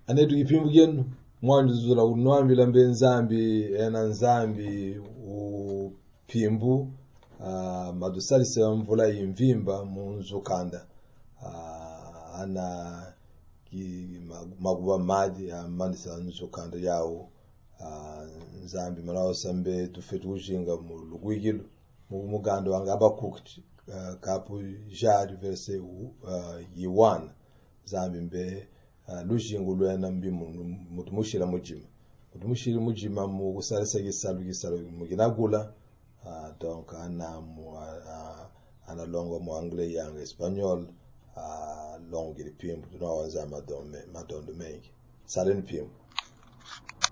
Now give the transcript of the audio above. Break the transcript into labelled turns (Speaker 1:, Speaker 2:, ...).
Speaker 1: anetu ipimbu genu mwandu zula unwambi lambe nzambi ena nzambi upimbu madusali se mvula imvimba munzukanda ana maguba madi amandisa nzukanda yawo nzambi malawo sambe tufetu ujinga mu lugwigilo mu mugando wanga abakukti kapu jari verse yiwana zambi mbe lujingo lwena mbi mutumushira mujima mu gusalisa gisalo muginagula donc ana longo mu anglais yang espagnol longo gilipimbu tunawanza madondo mengi salen pimbu